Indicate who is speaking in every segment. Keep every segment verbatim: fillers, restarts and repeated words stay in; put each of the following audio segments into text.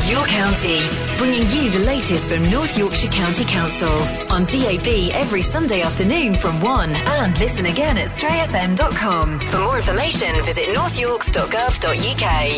Speaker 1: Your County, bringing you the latest from North Yorkshire County Council on D A B every Sunday afternoon from one and listen again at stray f m dot com. For more information, visit north yorks dot gov dot u k.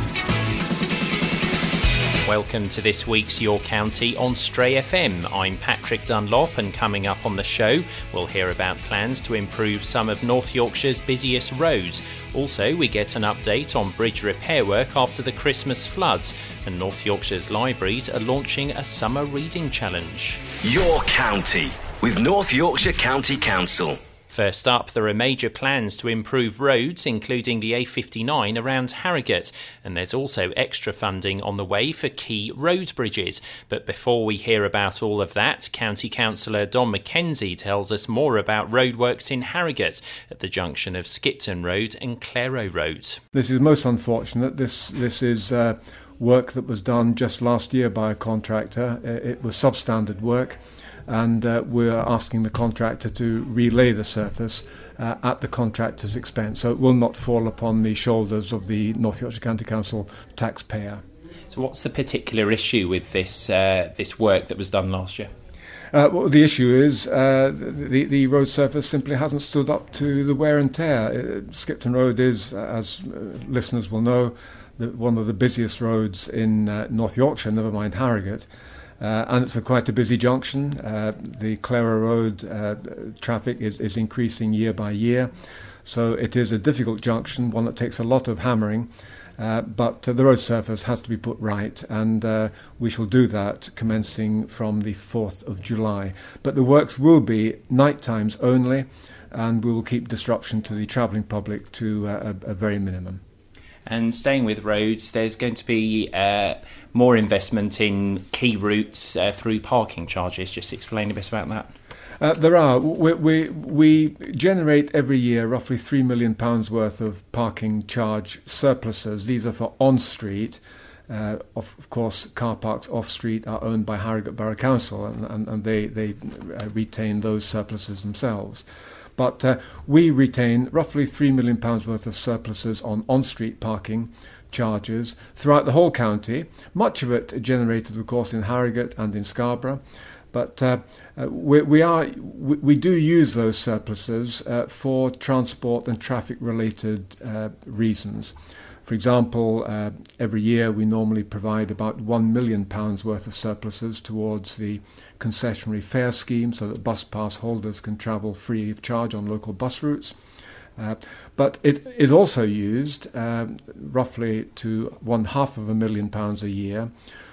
Speaker 2: Welcome to this week's Your County on Stray F M. I'm Patrick Dunlop, and coming up on the show, we'll hear about plans to improve some of North Yorkshire's busiest roads. Also, we get an update on bridge repair work after the Christmas floods, and North Yorkshire's libraries are launching a summer reading challenge.
Speaker 3: Your County with North Yorkshire County Council.
Speaker 2: First up, there are major plans to improve roads, including the A fifty-nine around Harrogate, and there's also extra funding on the way for key road bridges. But before we hear about all of that, County Councillor Don McKenzie tells us more about roadworks in Harrogate at the junction of Skipton Road and Claro Road.
Speaker 4: This is most unfortunate. This, this is uh, work that was done just last year by a contractor. It was substandard work. And uh, we're asking the contractor to relay the surface uh, at the contractor's expense, so it will not fall upon the shoulders of the North Yorkshire County Council taxpayer.
Speaker 2: So what's the particular issue with this uh, this work that was done last year?
Speaker 4: Uh, well, the issue is uh, the, the road surface simply hasn't stood up to the wear and tear. Uh, Skipton Road is, as uh, listeners will know, the, one of the busiest roads in uh, North Yorkshire, never mind Harrogate. Uh, and it's a quite a busy junction. Uh, the Claro Road uh, traffic is, is increasing year by year. So it is a difficult junction, one that takes a lot of hammering. Uh, but uh, the road surface has to be put right, and uh, we shall do that commencing from the fourth of July. But the works will be night times only, and we will keep disruption to the travelling public to uh, a, a very minimum.
Speaker 2: And staying with roads, there's going to be uh, more investment in key routes uh, through parking charges. Just explain a bit about that.
Speaker 4: Uh, there are. We, we, we generate every year roughly three million pounds worth of parking charge surpluses. These are for on-street. Uh, of, of course, car parks off-street are owned by Harrogate Borough Council, and, and, and they, they uh, retain those surpluses themselves. But uh, we retain roughly three million pounds worth of surpluses on on-street parking charges throughout the whole county, much of it generated, of course, in Harrogate and in Scarborough. But uh, uh, we, we, are, we, we do use those surpluses uh, for transport and traffic-related uh, reasons. For example, uh, every year we normally provide about one million pounds worth of surpluses towards the concessionary fare scheme so that bus pass holders can travel free of charge on local bus routes. Uh, but it is also used uh, roughly to one half of a million pounds a year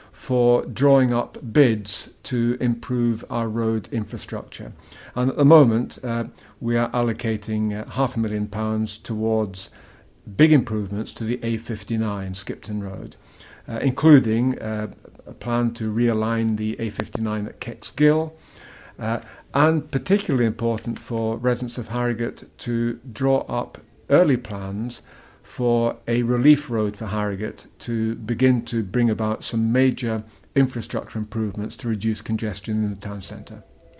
Speaker 4: for drawing up bids to improve our road infrastructure. And at the moment, uh, we are allocating uh, half a million pounds towards big improvements to the A fifty-nine Skipton Road, uh, including uh, a plan to realign the A fifty-nine at Kexgill, uh, and particularly important for residents of Harrogate to draw up early plans for a relief road for Harrogate to begin to bring about some major infrastructure improvements to reduce congestion in the town centre.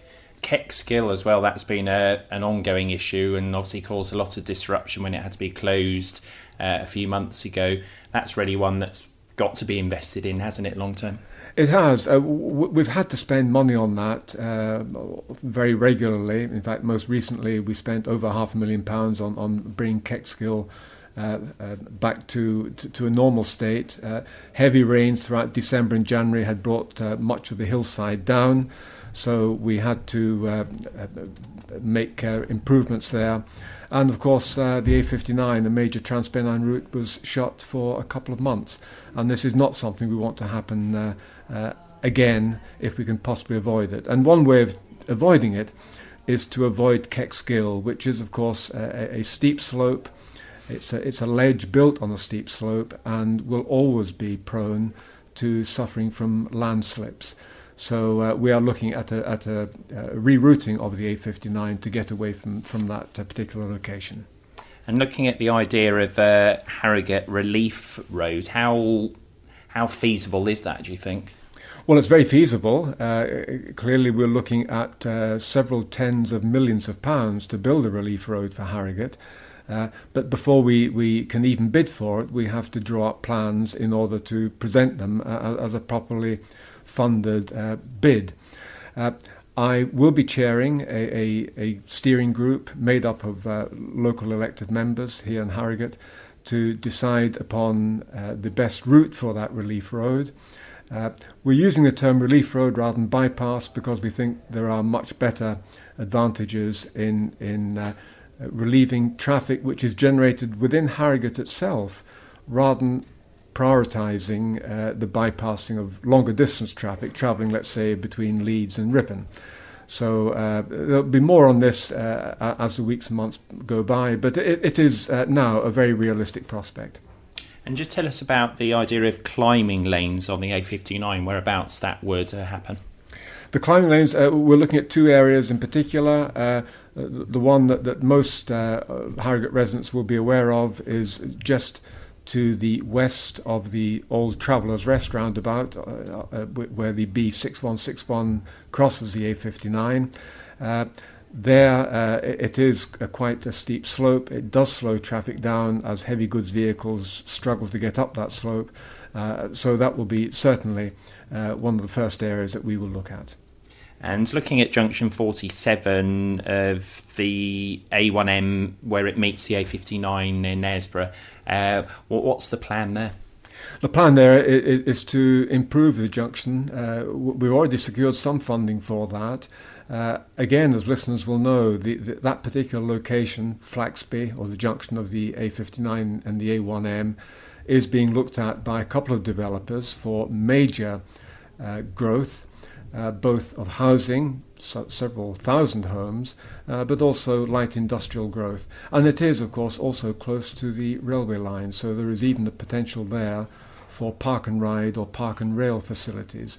Speaker 2: Kexgill as well, that's been a, an ongoing issue and obviously caused a lot of disruption when it had to be closed uh, a few months ago. That's really one that's got to be invested in, hasn't it, long term?
Speaker 4: It has. Uh, w- we've had to spend money on that uh, very regularly. In fact, most recently we spent over half a million pounds on, on bringing Kexgill uh, uh, back to, to, to a normal state. Uh, heavy rains throughout December and January had brought uh, much of the hillside down. So we had to uh, make uh, improvements there. And of course, uh, the A fifty-nine, the major Transpennine route, was shut for a couple of months. And this is not something we want to happen uh, uh, again if we can possibly avoid it. And one way of avoiding it is to avoid Kexgill, which is, of course, a, a steep slope. It's a, it's a ledge built on a steep slope and will always be prone to suffering from landslips. So uh, we are looking at a, at a uh, rerouting of the A fifty-nine to get away from, from that uh, particular location.
Speaker 2: And looking at the idea of uh, Harrogate Relief Road, how how feasible is that, do you think?
Speaker 4: Well, it's very feasible. Uh, clearly, we're looking at uh, several tens of millions of pounds to build a relief road for Harrogate. Uh, but before we, we can even bid for it, we have to draw up plans in order to present them uh, as a properly funded uh, bid. Uh, I will be chairing a, a, a steering group made up of uh, local elected members here in Harrogate to decide upon uh, the best route for that relief road. Uh, we're using the term relief road rather than bypass because we think there are much better advantages in, in uh, relieving traffic which is generated within Harrogate itself rather than prioritising uh, the bypassing of longer distance traffic travelling, let's say, between Leeds and Ripon. So uh, there'll be more on this uh, as the weeks and months go by, but it, it is uh, now a very realistic prospect.
Speaker 2: And just tell us about the idea of climbing lanes on the A fifty-nine, whereabouts that would uh, happen.
Speaker 4: The climbing lanes, uh, we're looking at two areas in particular. Uh, the one that, that most uh, Harrogate residents will be aware of is just to the west of the old Travellers Rest roundabout, uh, uh, where the B six one six one crosses the A fifty-nine. Uh, there uh, it is a quite a steep slope. It does slow traffic down as heavy goods vehicles struggle to get up that slope. Uh, so that will be certainly uh, one of the first areas that we will look at.
Speaker 2: And looking at junction forty-seven of the A one M where it meets the A fifty-nine in Knaresborough, uh, what's the plan there?
Speaker 4: The plan there is to improve the junction. Uh, we've already secured some funding for that. Uh, again, as listeners will know, the, the, that particular location, Flaxby, or the junction of the A fifty-nine and the A one M, is being looked at by a couple of developers for major uh, growth. Uh, both of housing, so several thousand homes, uh, but also light industrial growth. And it is, of course, also close to the railway line, so there is even the potential there for park and ride or park and rail facilities.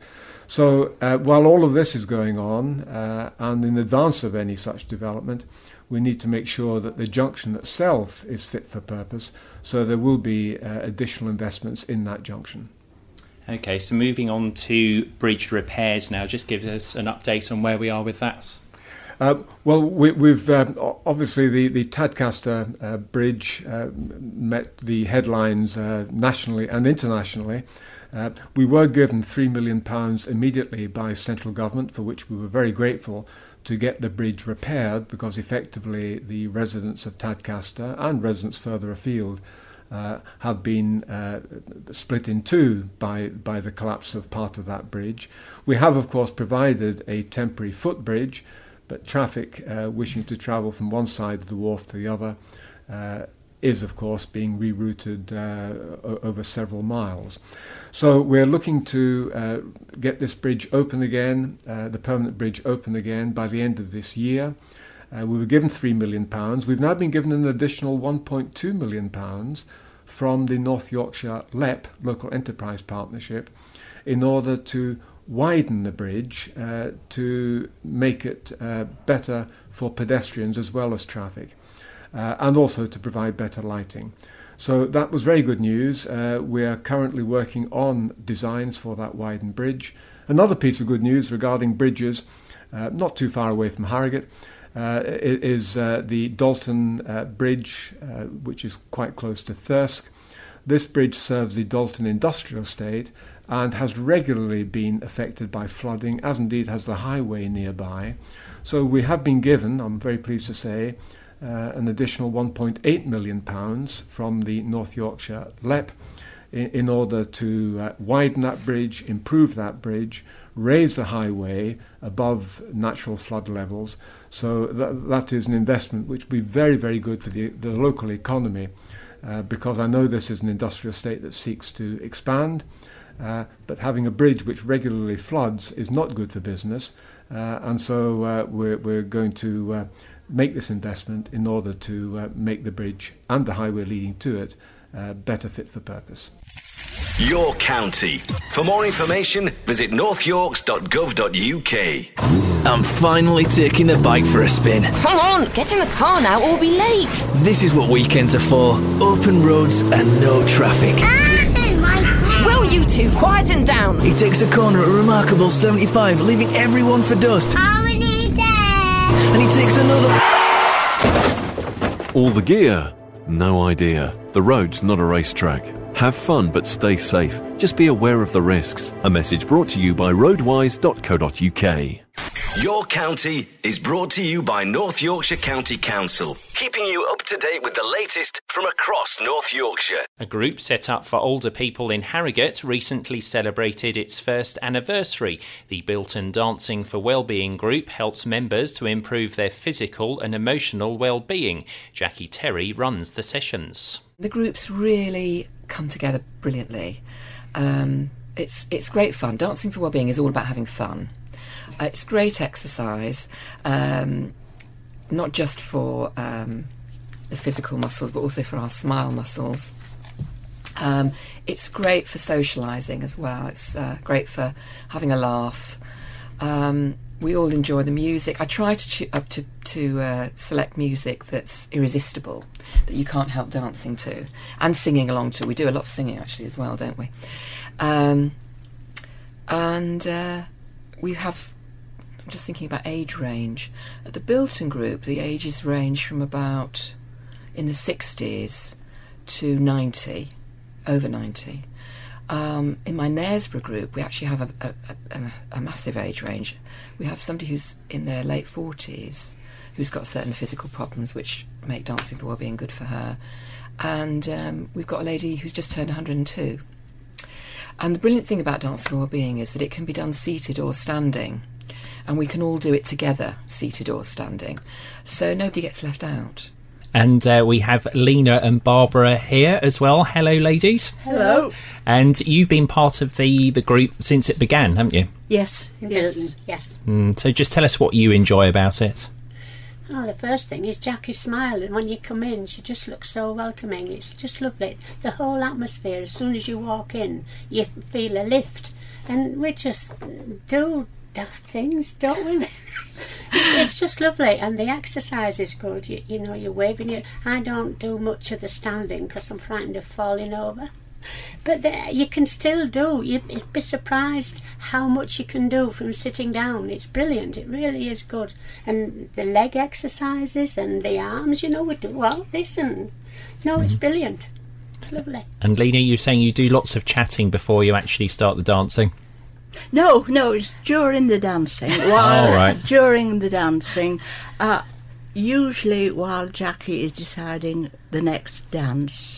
Speaker 4: So uh, while all of this is going on, uh, and in advance of any such development, we need to make sure that the junction itself is fit for purpose, so there will be uh, additional investments in that junction.
Speaker 2: Okay, so moving on to bridge repairs now. Just give us an update on where we are with that.
Speaker 4: Uh, well, we, we've um, obviously the, the Tadcaster uh, Bridge uh, met the headlines uh, nationally and internationally. Uh, we were given three million pounds immediately by central government, for which we were very grateful, to get the bridge repaired, because effectively the residents of Tadcaster and residents further afield Uh, have been uh, split in two by, by the collapse of part of that bridge. We have, of course, provided a temporary footbridge, but traffic uh, wishing to travel from one side of the wharf to the other uh, is, of course, being rerouted uh, o- over several miles. So we're looking to uh, get this bridge open again, uh, the permanent bridge open again, by the end of this year. Uh, we were given three million pounds. We've now been given an additional one point two million pounds from the North Yorkshire L E P, Local Enterprise Partnership, in order to widen the bridge uh, to make it uh, better for pedestrians as well as traffic, uh, and also to provide better lighting. So that was very good news. Uh, we are currently working on designs for that widened bridge. Another piece of good news regarding bridges, uh, not too far away from Harrogate, Uh, is uh, the Dalton uh, Bridge, uh, which is quite close to Thirsk. This bridge serves the Dalton industrial estate and has regularly been affected by flooding, as indeed has the highway nearby. So we have been given, I'm very pleased to say, uh, an additional one point eight million pounds from the North Yorkshire L E P in, in order to uh, widen that bridge, improve that bridge, raise the highway above natural flood levels. So that, that is an investment which will be very, very good for the, the local economy, uh, because I know this is an industrial estate that seeks to expand, uh, but having a bridge which regularly floods is not good for business, uh, and so uh, we're, we're going to uh, make this investment in order to uh, make the bridge and the highway leading to it uh, better fit for purpose.
Speaker 3: Your county. For more information, visit north yorks dot gov dot u k.
Speaker 5: I'm finally taking the bike for a spin.
Speaker 6: Come on, get in the car now or we'll be late.
Speaker 5: This is what weekends are for. Open roads and no traffic.
Speaker 6: Will you two quieten down?
Speaker 5: He takes a corner at a remarkable seventy-five, leaving everyone for dust.
Speaker 7: Oh, we need that.
Speaker 5: And he takes another...
Speaker 7: All the gear? No idea. The road's not a racetrack. Have fun but stay safe. Just be aware of the risks. A message brought to you by roadwise dot co dot uk.
Speaker 3: Your County is brought to you by North Yorkshire County Council, keeping you up to date with the latest from across North Yorkshire.
Speaker 2: A group set up for older people in Harrogate recently celebrated its first anniversary. The Bilton Dancing for Wellbeing group helps members to improve their physical and emotional well-being. Jackie Terry runs the sessions.
Speaker 8: The groups really come together brilliantly. Um, it's it's great fun. Dancing for Wellbeing is all about having fun. Uh, it's great exercise, um, not just for um, the physical muscles, but also for our smile muscles. Um, it's great for socialising as well. It's uh, great for having a laugh. Um, we all enjoy the music. I try to cho- up to, to uh, select music that's irresistible, that you can't help dancing to, and singing along to. We do a lot of singing actually as well, don't we? Um, and uh, we have... I'm just thinking about age range. At the Bilton group, the ages range from about in the sixties to ninety, over ninety. Um, in my Knaresborough group, we actually have a, a, a, a massive age range. We have somebody who's in their late forties, who's got certain physical problems which make Dancing for Wellbeing good for her. And um, we've got a lady who's just turned one hundred and two. And the brilliant thing about Dancing for Wellbeing is that it can be done seated or standing. And we can all do it together, seated or standing. So nobody gets left out.
Speaker 2: And uh, we have Lena and Barbara here as well. Hello, ladies.
Speaker 9: Hello.
Speaker 2: And you've been part of the, the group since it began, haven't you?
Speaker 9: Yes. Yes. Yes.
Speaker 2: Mm, so just tell us what you enjoy about it.
Speaker 9: Oh, the first thing is Jackie's smile, and when you come in, she just looks so welcoming. It's just lovely. The whole atmosphere, as soon as you walk in, you feel a lift. And we just do daft things, don't we? it's, it's just lovely, and the exercise is good. You, you know, you're waving your... I don't do much of the standing because I'm frightened of falling over. But the, you can still do. You'd be surprised how much you can do from sitting down. It's brilliant. It really is good. And the leg exercises and the arms, you know, we do all this, and no, it's brilliant. It's lovely.
Speaker 2: And Lena, you're saying you do lots of chatting before you actually start the dancing?
Speaker 10: No, no, it's during the dancing. While,
Speaker 2: oh, right.
Speaker 10: During the dancing, uh, usually while Jackie is deciding the next dance,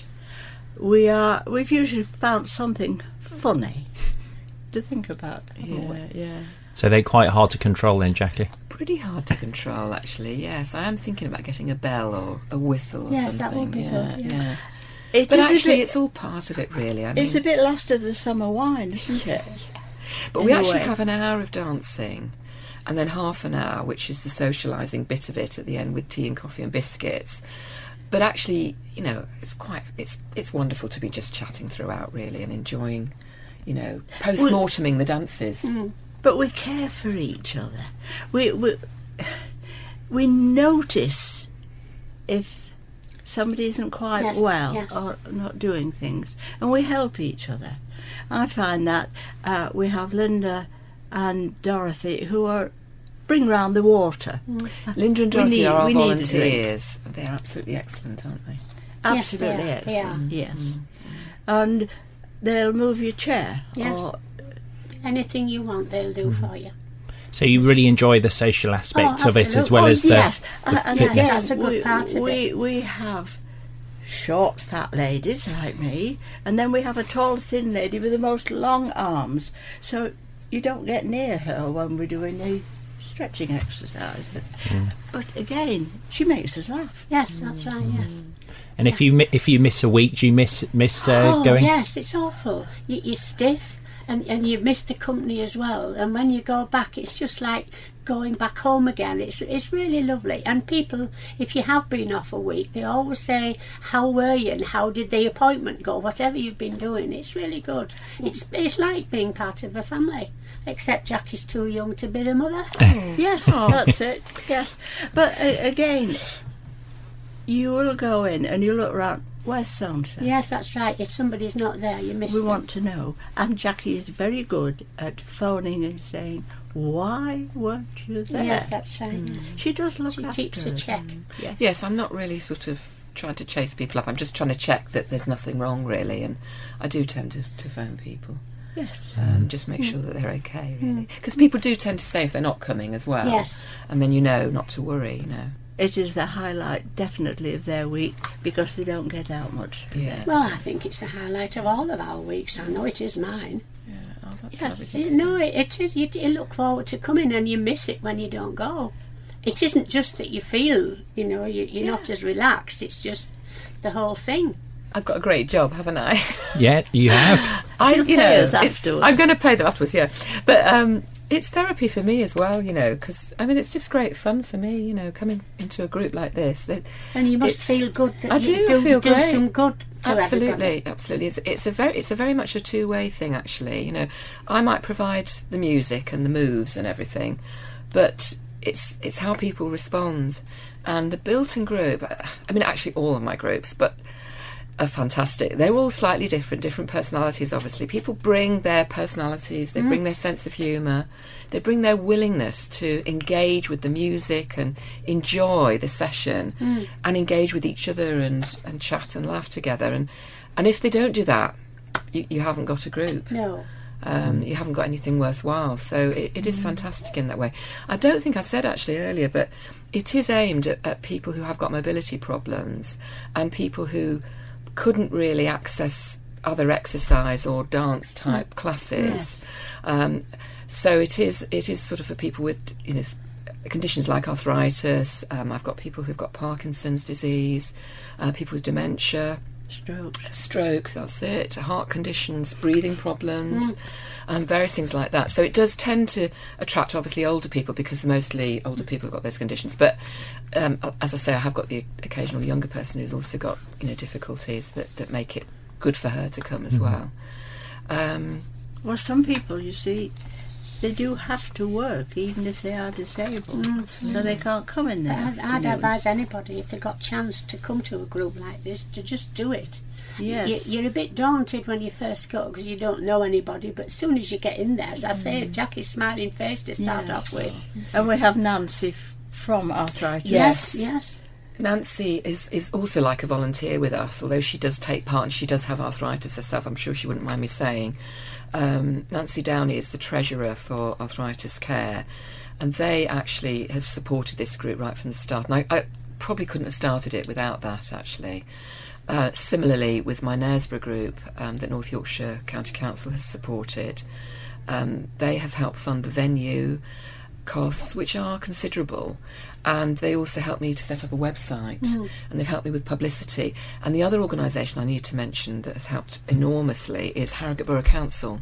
Speaker 10: we are, we've usually found something funny to think about. Yeah, yeah.
Speaker 2: So they're quite hard to control then, Jackie?
Speaker 8: Pretty hard to control, actually, yes. I am thinking about getting a bell or a whistle or
Speaker 9: yes,
Speaker 8: something.
Speaker 9: Yes, that would be
Speaker 8: yeah,
Speaker 9: good, yes.
Speaker 8: Yeah.
Speaker 10: It
Speaker 8: but
Speaker 10: is
Speaker 8: actually,
Speaker 10: bit,
Speaker 8: it's all part of it, really. I mean,
Speaker 10: it's a bit last of the summer wine, isn't it?
Speaker 8: But
Speaker 10: In
Speaker 8: we
Speaker 10: a
Speaker 8: actually
Speaker 10: way.
Speaker 8: have an hour of dancing and then half an hour, which is the socialising bit of it at the end with tea and coffee and biscuits. But actually, you know, it's quite, it's it's wonderful to be just chatting throughout, really, and enjoying, you know, post-morteming the dances.
Speaker 10: Mm. But we care for each other. We, we, we notice if somebody isn't quite
Speaker 9: yes,
Speaker 10: well
Speaker 9: yes.
Speaker 10: or not doing things, and we help each other. I find that uh, we have Linda and Dorothy who are bring round the water.
Speaker 8: Mm. Linda and Dorothy
Speaker 10: need,
Speaker 8: are our
Speaker 10: we
Speaker 8: volunteers. They're absolutely excellent, aren't they?
Speaker 10: Absolutely
Speaker 9: yes, they are.
Speaker 10: excellent.
Speaker 9: They are.
Speaker 10: Yes,
Speaker 9: mm.
Speaker 10: and they'll move your chair.
Speaker 9: Yes.
Speaker 10: Or
Speaker 9: anything you want, they'll do mm. for you.
Speaker 2: So you really enjoy the social aspect
Speaker 9: oh,
Speaker 2: of it as well
Speaker 10: oh,
Speaker 2: as
Speaker 10: yes.
Speaker 2: the, the
Speaker 10: uh,
Speaker 2: fitness.
Speaker 9: Yes, that's a good
Speaker 10: we,
Speaker 9: part of
Speaker 10: we,
Speaker 9: it.
Speaker 10: We have short, fat ladies like me, and then we have a tall, thin lady with the most long arms. So you don't get near her when we're doing the stretching exercise. Mm. But again, she makes us laugh.
Speaker 9: Yes, that's right. Yes.
Speaker 2: And if
Speaker 9: yes.
Speaker 2: you if you miss a week, do you miss miss uh,
Speaker 9: oh,
Speaker 2: going?
Speaker 9: yes, it's awful. You, you're stiff, and and you miss the company as well. And when you go back, it's just like going back home again. It's it's really lovely. And people, if you have been off a week, they always say, "How were you?" and "How did the appointment go?" Whatever you've been doing, it's really good. It's it's like being part of a family. Except Jackie's too young to be a mother.
Speaker 10: Yes, oh. That's it. Yes, but uh, again, you will go in and you look around. Where's so-and-so?
Speaker 9: Yes, that's right. If somebody's not there, you miss
Speaker 10: We
Speaker 9: them.
Speaker 10: want to know. And Jackie is very good at phoning and saying, why weren't you there?
Speaker 9: Yeah, that's right.
Speaker 8: Mm.
Speaker 10: She does look
Speaker 9: She
Speaker 10: after
Speaker 9: keeps a
Speaker 10: us.
Speaker 9: check.
Speaker 10: Yes.
Speaker 8: Yes, I'm not really sort of trying to chase people up. I'm just trying to check that there's nothing wrong, really, and I do tend to, to phone people.
Speaker 10: Yes.
Speaker 8: Um, just make sure that they're okay, really. Because people do tend to say if they're not coming as well.
Speaker 9: Yes.
Speaker 8: And then you know not to worry, you know.
Speaker 10: It is the highlight, definitely, of their week because they don't get out much.
Speaker 8: Yeah.
Speaker 9: Well, I think it's the highlight of all of our weeks. I know it is mine.
Speaker 8: Yeah. Oh, that's
Speaker 10: Yes.
Speaker 8: lovely to
Speaker 9: You know,
Speaker 8: see.
Speaker 9: it, it is. You, you look forward to coming and you miss it when you don't go. It isn't just that you feel, you know, you, you're
Speaker 10: Yeah.
Speaker 9: not as relaxed. It's just the whole thing.
Speaker 8: I've got a great job, haven't I?
Speaker 2: Yeah, you have.
Speaker 8: I,
Speaker 10: She'll
Speaker 8: you
Speaker 10: pay
Speaker 8: know,
Speaker 10: us
Speaker 8: it's-
Speaker 10: afterwards.
Speaker 8: I'm going to pay them afterwards, yeah. But um, it's therapy for me as well, you know, because, I mean, it's just great fun for me, you know, coming into a group like this. That
Speaker 9: And you must
Speaker 8: it's-
Speaker 9: feel good that
Speaker 8: I
Speaker 9: you
Speaker 8: do
Speaker 9: do,
Speaker 8: feel
Speaker 9: do
Speaker 8: great.
Speaker 9: some good to
Speaker 8: Absolutely,
Speaker 9: everybody.
Speaker 8: absolutely. It's, it's a very, it's a very much a two-way thing, actually. You know, I might provide the music and the moves and everything, but it's it's how people respond. And the Bilton group, I mean, actually all of my groups, but are fantastic. They're all slightly different, different personalities, obviously. People bring their personalities, they bring their sense of humour, they bring their willingness to engage with the music and enjoy the session
Speaker 9: Mm.
Speaker 8: and engage with each other and, and chat and laugh together. And, and if they don't do that, you, you haven't got a group.
Speaker 9: No.
Speaker 8: Um, you haven't got anything worthwhile. So it, it is fantastic in that way. I don't think I said actually earlier, but it is aimed at, at people who have got mobility problems and people who couldn't really access other exercise or dance type classes.
Speaker 9: Yes.
Speaker 8: Um, so it is it is sort of for people with, you know, conditions like arthritis. Um, I've got people who've got Parkinson's disease, uh, people with dementia,
Speaker 10: Stroke.
Speaker 8: stroke, that's it, heart conditions, breathing problems,
Speaker 9: Mm.
Speaker 8: and various things like that. So it does tend to attract obviously older people because mostly older people have got those conditions. But um, as I say, I have got the occasional younger person who's also got, you know, difficulties that, that make it good for her to come as well. Um,
Speaker 10: Well, some people, you see, they do have to work even if they are disabled,
Speaker 9: Mm.
Speaker 10: so they can't come in there.
Speaker 9: I'd, I'd advise anybody, if they got chance to come to a group like this, to just do it.
Speaker 10: Yes.
Speaker 9: You, you're a bit daunted when you first go because you don't know anybody, but as soon as you get in there, as I say, Jackie's smiling face to start
Speaker 10: Yes.
Speaker 9: off with.
Speaker 10: And we have Nancy f- from Arthritis.
Speaker 8: Yes.
Speaker 9: Yes.
Speaker 8: Nancy is, is also like a volunteer with us, although she does take part and she does have arthritis herself, I'm sure she wouldn't mind me saying. Um, Nancy Downey is the treasurer for Arthritis Care, and they actually have supported this group right from the start. And I, I probably couldn't have started it without that, actually. Uh, similarly, with my Knaresborough group um, that North Yorkshire County Council has supported, um, they have helped fund the venue costs, which are considerable, and they also helped me to set up a website,
Speaker 9: Mm.
Speaker 8: and they've helped me with publicity. And the other organisation I need to mention that has helped enormously is Harrogate Borough Council.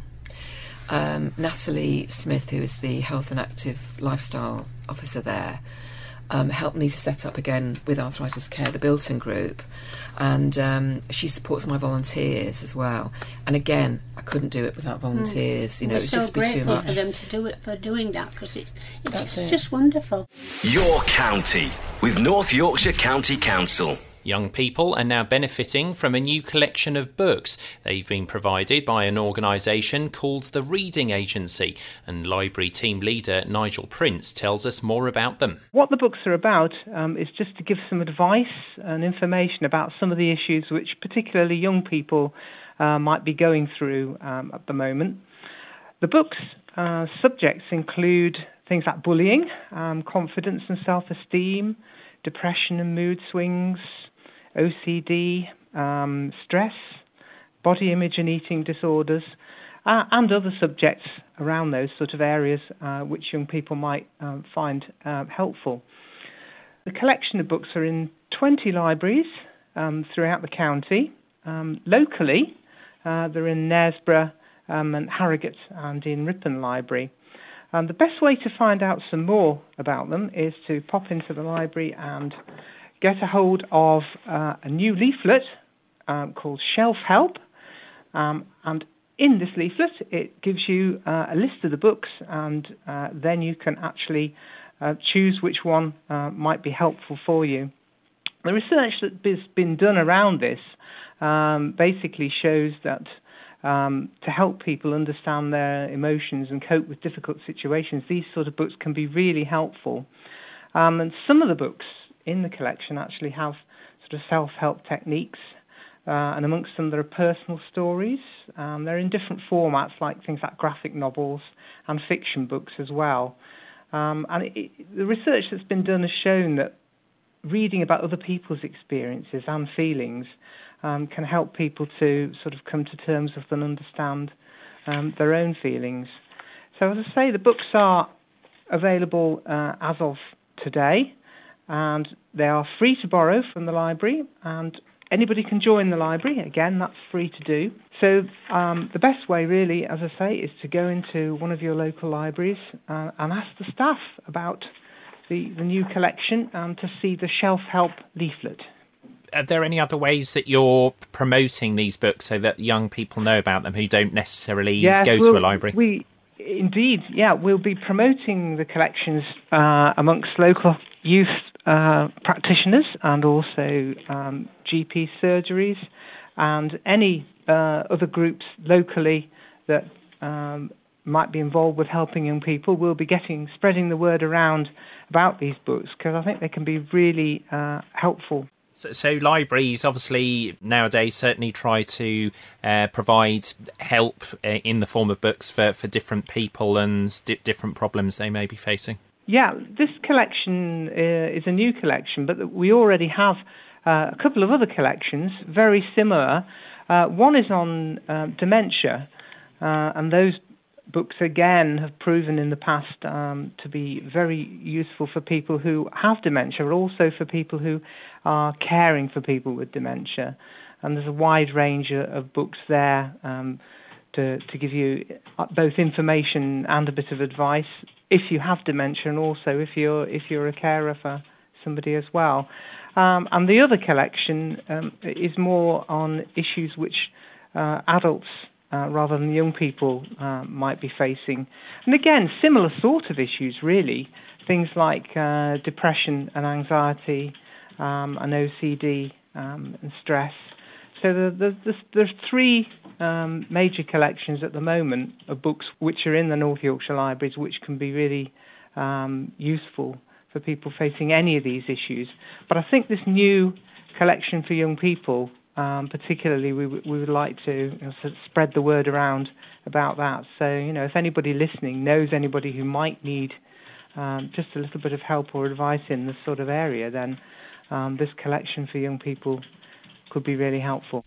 Speaker 8: Um, Natalie Smith, who is the Health and Active Lifestyle Officer there, um, helped me to set up again with Arthritis Care the Bilton group, and um, she supports my volunteers as well. And again, I couldn't do it without volunteers. You know,
Speaker 9: We're
Speaker 8: it would
Speaker 9: so
Speaker 8: just be too
Speaker 9: grateful
Speaker 8: much.
Speaker 9: for them to do it, for doing that, because it's it's
Speaker 8: That's it.
Speaker 9: just wonderful.
Speaker 3: Your county with North Yorkshire County Council.
Speaker 2: Young people are now benefiting from a new collection of books. They've been provided by an organisation called the Reading Agency, and library team leader Nigel Prince tells us more about them.
Speaker 11: What the books are about um, is just to give some advice and information about some of the issues which particularly young people uh, might be going through um, at the moment. The books' uh, subjects include things like bullying, um, confidence and self-esteem, depression and mood swings, O C D, um, stress, body image and eating disorders, uh, and other subjects around those sort of areas uh, which young people might um, find uh, helpful. The collection of books are in twenty libraries um, throughout the county. Um, locally, uh, they're in Knaresborough um, and Harrogate and in Ripon Library. Um, the best way to find out some more about them is to pop into the library and get a hold of uh, a new leaflet um, called Shelf Help. Um, and in this leaflet, it gives you uh, a list of the books, and uh, then you can actually uh, choose which one uh, might be helpful for you. The research that's been done around this um, basically shows that um, to help people understand their emotions and cope with difficult situations, these sort of books can be really helpful. Um, and some of the books in the collection actually have sort of self-help techniques, uh, and amongst them there are personal stories. Um, they're in different formats, like things like graphic novels and fiction books as well. Um, and it, it, the research that's been done has shown that reading about other people's experiences and feelings um, can help people to sort of come to terms with and understand um, their own feelings. So as I say, the books are available uh, as of today, and they are free to borrow from the library, and anybody can join the library. Again, that's free to do. So um, the best way, really, as I say, is to go into one of your local libraries uh, and ask the staff about the, the new collection and to see the shelf help leaflet.
Speaker 2: Are there any other ways that you're promoting these books so that young people know about them who don't necessarily
Speaker 11: yes,
Speaker 2: go
Speaker 11: we'll,
Speaker 2: to a library?
Speaker 11: We, indeed, yeah, we'll be promoting the collections uh, amongst local youth uh, practitioners and also um, G P surgeries and any uh, other groups locally that um, might be involved with helping young people. We'll be getting spreading the word around about these books because I think they can be really uh, helpful.
Speaker 2: So, so libraries obviously nowadays certainly try to uh, provide help uh, in the form of books for, for different people and di- different problems they may be facing.
Speaker 11: Yeah, this collection uh, is a new collection, but we already have uh, a couple of other collections very similar. Uh, one is on uh, dementia, uh, and those books again have proven in the past um, to be very useful for people who have dementia, but also for people who are caring for people with dementia. And there's a wide range of books there um, to, to give you both information and a bit of advice if you have dementia, and also if you're if you're a carer for somebody as well. Um, and the other collection um, is more on issues which uh, adults Uh, rather than young people uh, might be facing. And again, similar sort of issues, really. Things like uh, depression and anxiety um, and O C D um, and stress. So the, the, the, there's three um, major collections at the moment of books which are in the North Yorkshire Libraries which can be really um, useful for people facing any of these issues. But I think this new collection for young people Um, particularly, we, w- we would like to you know, sort of spread the word around about that. So, you know, if anybody listening knows anybody who might need um, just a little bit of help or advice in this sort of area, then um, this collection for young people could be really helpful.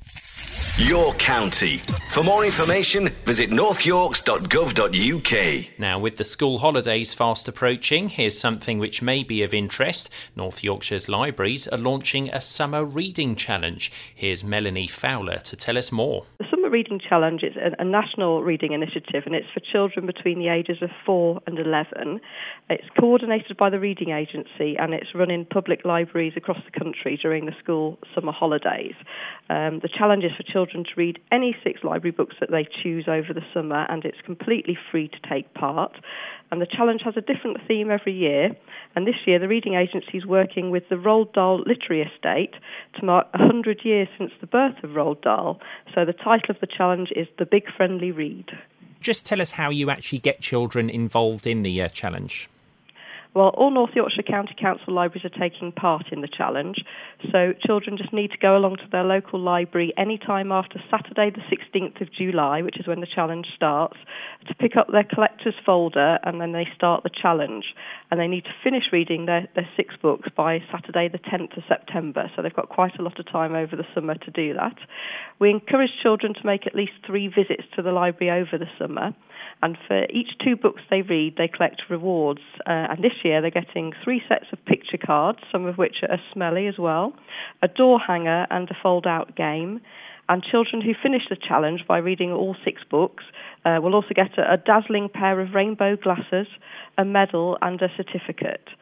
Speaker 3: Your county. For more information, visit north yorks dot gov dot u k.
Speaker 2: Now, with the school holidays fast approaching, here's something which may be of interest. North Yorkshire's libraries are launching a summer reading challenge. Here's Melanie Fowler to tell us more.
Speaker 12: The Summer Reading Challenge is a national reading initiative, and it's for children between the ages of four and eleven. It's coordinated by the Reading Agency, and it's run in public libraries across the country during the school summer holidays. Um, the challenge is for children to read any six library books that they choose over the summer, and it's completely free to take part. And the challenge has a different theme every year, and this year the Reading Agency is working with the Roald Dahl Literary Estate to mark one hundred years since the birth of Roald Dahl. So the title of the challenge is The Big Friendly Read.
Speaker 2: Just tell us how you actually get children involved in the uh, challenge.
Speaker 12: Well, all North Yorkshire County Council libraries are taking part in the challenge, so children just need to go along to their local library any time after Saturday the sixteenth of July, which is when the challenge starts, to pick up their collector's folder, and then they start the challenge. And they need to finish reading their, their six books by Saturday the tenth of September, so they've got quite a lot of time over the summer to do that. We encourage children to make at least three visits to the library over the summer. And for each two books they read, they collect rewards. Uh, and this year they're getting three sets of picture cards, some of which are smelly as well, a door hanger and a fold-out game. And children who finish the challenge by reading all six books uh, will also get a, a dazzling pair of rainbow glasses, a medal and a certificate.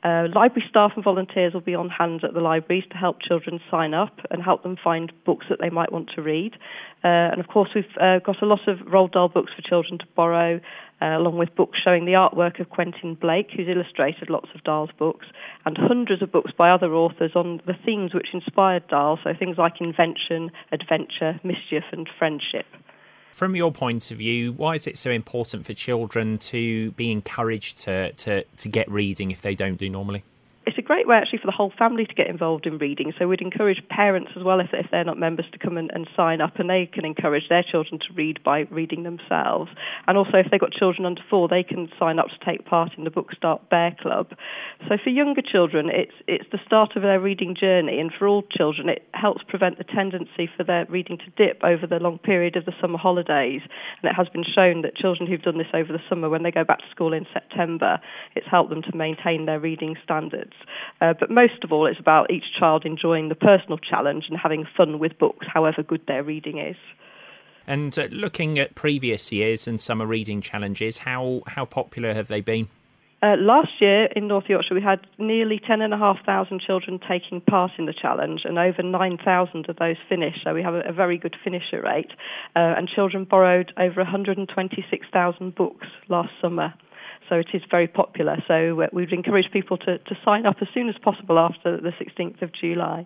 Speaker 12: Uh, library staff and volunteers will be on hand at the libraries to help children sign up and help them find books that they might want to read. Uh, and of course, we've uh, got a lot of Roald Dahl books for children to borrow, uh, along with books showing the artwork of Quentin Blake, who's illustrated lots of Dahl's books, and hundreds of books by other authors on the themes which inspired Dahl, so things like invention, adventure, mischief, and friendship.
Speaker 2: From your point of view, why is it so important for children to be encouraged to, to, to get reading if they don't do normally?
Speaker 12: It's a great way actually for the whole family to get involved in reading, so we'd encourage parents as well, if, if they're not members, to come and, and sign up, and they can encourage their children to read by reading themselves. And also if they've got children under four, they can sign up to take part in the Book Start Bear Club. So for younger children, it's it's the start of their reading journey, and for all children it helps prevent the tendency for their reading to dip over the long period of the summer holidays. And it has been shown that children who've done this over the summer, when they go back to school in September, it's helped them to maintain their reading standards. Uh, but most of all, it's about each child enjoying the personal challenge and having fun with books, however good their reading is.
Speaker 2: And uh, looking at previous years and summer reading challenges, how, how popular have they been?
Speaker 12: Uh, last year in North Yorkshire, we had nearly ten thousand five hundred children taking part in the challenge, and over nine thousand of those finished, so we have a, a very good finisher rate. Uh, and children borrowed over one hundred twenty-six thousand books last summer. So it is very popular. So uh, we'd encourage people to, to sign up as soon as possible after the sixteenth of July.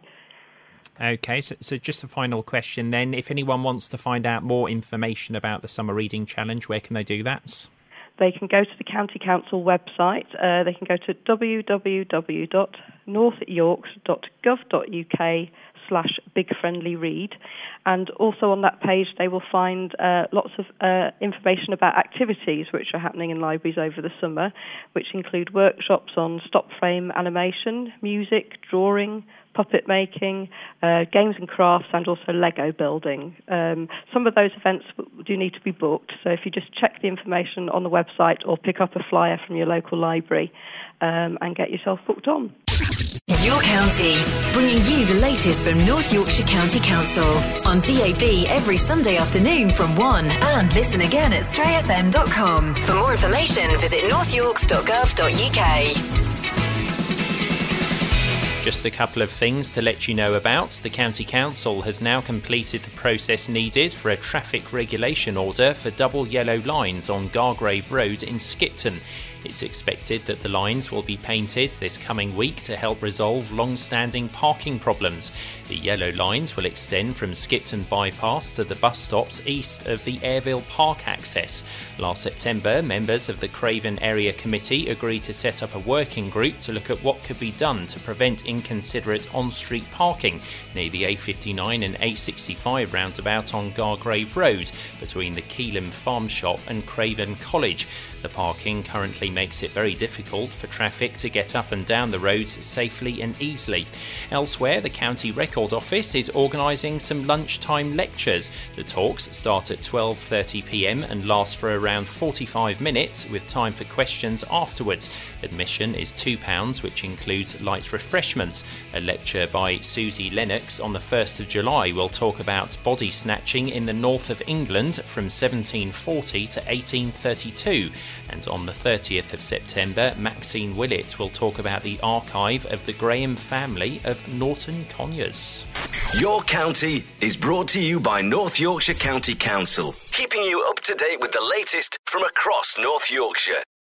Speaker 2: OK, so, so just a final question then. If anyone wants to find out more information about the Summer Reading Challenge, where can they do that?
Speaker 12: They can go to the County Council website. Uh, they can go to w w w dot north yorks dot gov dot u k slash big friendly read, and also on that page they will find uh, lots of uh, information about activities which are happening in libraries over the summer, which include workshops on stop frame animation, music, drawing, puppet making, uh, games and crafts, and also Lego building. Um, some of those events do need to be booked, so if you just check the information on the website or pick up a flyer from your local library um, and get yourself booked on.
Speaker 1: Your County, bringing you the latest from North Yorkshire County Council on D A B every Sunday afternoon from one, and listen again at stray f m dot com. For more information, visit north yorks dot gov dot u k.
Speaker 2: Just a couple of things to let you know about. The County Council has now completed the process needed for a traffic regulation order for double yellow lines on Gargrave Road in Skipton. It's expected that the lines will be painted this coming week to help resolve long-standing parking problems. The yellow lines will extend from Skipton Bypass to the bus stops east of the Airville Park access. Last September, members of the Craven Area Committee agreed to set up a working group to look at what could be done to prevent inconsiderate on-street parking near the A fifty-nine and A sixty-five roundabout on Gargrave Road between the Keelam Farm Shop and Craven College. The parking currently makes it very difficult for traffic to get up and down the roads safely and easily. Elsewhere, the County Record Office is organising some lunchtime lectures. The talks start at twelve thirty p m and last for around forty-five minutes, with time for questions afterwards. Admission is two pounds, which includes light refreshments. A lecture by Susie Lennox on the first of July will talk about body snatching in the north of England from seventeen forty to eighteen thirty-two. And on the thirtieth of September, Maxine Willett will talk about the archive of the Graham family of Norton Conyers.
Speaker 3: Your County is brought to you by North Yorkshire County Council, keeping you up to date with the latest from across North Yorkshire.